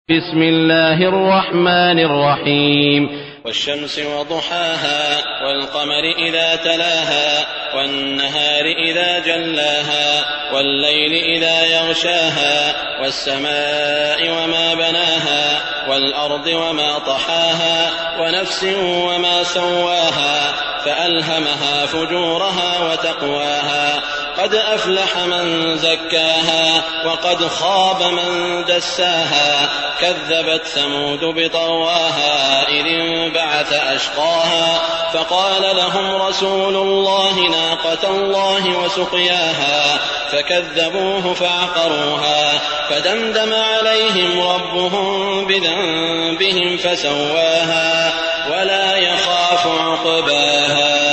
بسم الله الرحمن الرحيم. والشمس وضحاها والقمر إذا تلاها والنهار إذا جلاها والليل إذا يغشاها والسماء وما بناها والأرض وما طحاها ونفس وما سواها فألهمها فجورها وتقواها قد أفلح من زكاها وقد خاب من دساها كذبت ثمود بطغواها إذ انبعث أشقاها فقال لهم رسول الله ناقة الله وسقياها فكذبوه فعقروها فدمدم عليهم ربهم بذنبهم فسواها ولا يخاف عقباها.